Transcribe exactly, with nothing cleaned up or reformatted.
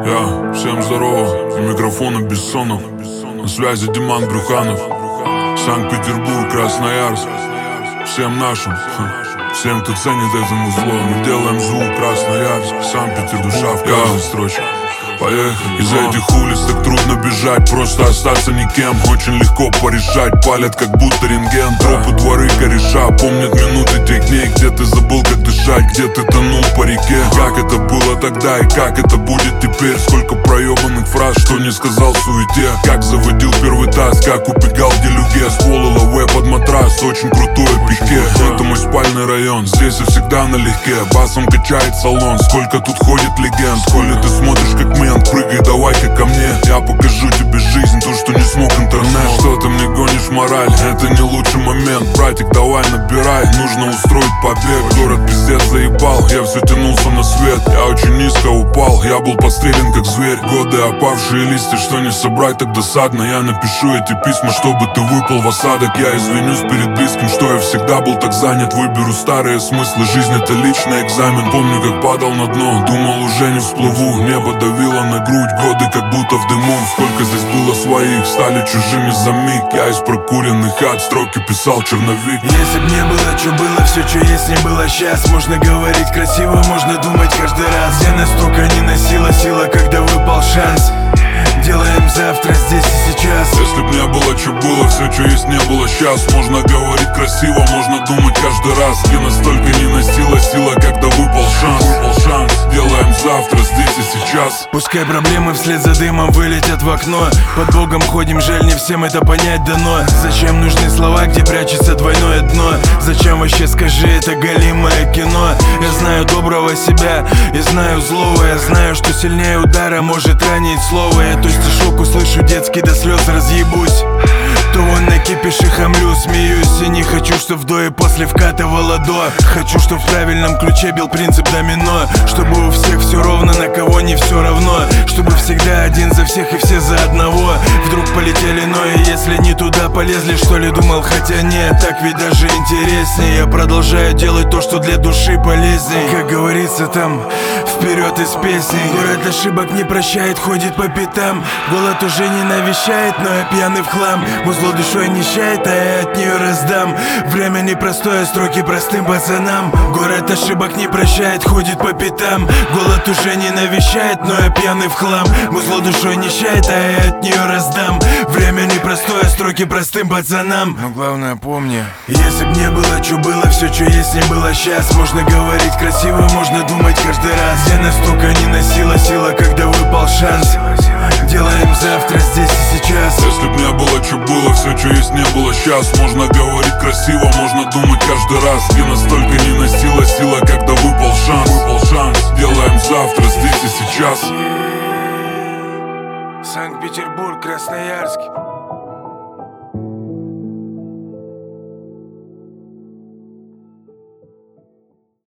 Я, всем здорово, у микрофона Бессонов. На связи Диман Брюханов. Санкт-Петербург, Красноярск. Всем нашим, всем, кто ценит это музло. Мы делаем звук Красноярск, Санкт-Петербург, душа в каждой строчке. Поехали. Из этих улиц так трудно бежать, просто остаться никем. Очень легко порешать, палят как будто рентген. Тропы, дворы, кореша, помнят минуты тех дней, где ты забыл как дышать, где ты тонул по реке. Как это было тогда и как это будет теперь. Сколько проебанных фраз, что не сказал в суете. Как заводил первый таз, как убегал в делюге. Ствол и лаве под матрас, очень крутое пике. Это мой спальный район, здесь я всегда налегке. Басом качает салон, сколько тут ходит легенд. Коли ты смотришь как мы, прыгай, давай-ка ко мне. Я покажу тебе жизнь, то, что не смог интернет. Что ты мне гонишь мораль, это не лучший момент. Братик, давай набирай, нужно устроить побег. Город пиздец заебал, я все тянулся на свет. Я очень низко упал, я был подстрелен как зверь. Годы опавшие листья, что не собрать так досадно. Я напишу эти письма, чтобы ты выпал в осадок. Я извинюсь перед близким, что я всегда был так занят. Выберу старые смыслы, жизнь это личный экзамен. Помню, как падал на дно, думал уже не всплыву. Небо давило на грудь, годы как будто в дыму. Сколько здесь было своих, стали чужими за миг. Я из прокуренных хат строки писал черновик. Если б не было, что было, все, что есть, не было сейчас. Можно говорить красиво, можно думать каждый раз. Я настолько не носила сила, когда выпал шанс. Делаем завтра, здесь и сейчас. Если б не было, что было, все, что есть, не было сейчас. Можно говорить красиво, можно думать каждый раз. Я настолько не носила сила, когда выпал шанс. Выпал шанс, делаем завтра, здесь и сейчас. Пускай проблемы вслед за дымом вылетят в окно. Под Богом ходим, жаль, не всем это понять дано. Зачем нужны слова, где прячется двойное дно? Зачем вообще, скажи, это голимое кино? Я знаю доброго себя, и знаю злого. Я знаю, что сильнее удара может ранить слово. Я то стишок услышу детский, до слез разъебусь. То вон на кипише хамлю, смеюсь. И не хочу, чтоб до и после вкатывало до. Хочу, чтоб в правильном ключе бил принцип домино. Чтобы у всех все ровно, на кого не все равно. Чтобы всегда один за всех и все за одного. Вдруг полетели, но и если не туда полезли, что ли, думал, хотя нет, так ведь даже интереснее. Я продолжаю делать то, что для души полезнее. Как говорится там, вперед из песни. Город ошибок не прощает, ходит по пятам. Голод уже не навещает, но я пьяный в хлам. Музло душой нищает, а я от нее раздам. Время непростое, строки простым пацанам. Город ошибок не прощает, ходит по пятам. Голод уже не навещает, но я пьяный в хлам. Музло душой нищает, а я от нее раздам. Время непростое, строки простым пацанам. Но главное помни, если б не было, что было, все, что есть, не было сейчас. Можно говорить красиво, можно думать каждый раз. Я настолько не носила сила, когда выпал шанс. Делаем завтра, здесь и сейчас. Если б не было, что было, все, что есть, не было сейчас. Можно говорить красиво, можно думать каждый раз. Я настолько не носила сила, когда выпал шанс. Выпал шанс, делаем завтра, здесь и сейчас. Санкт-Петербург, Красноярск.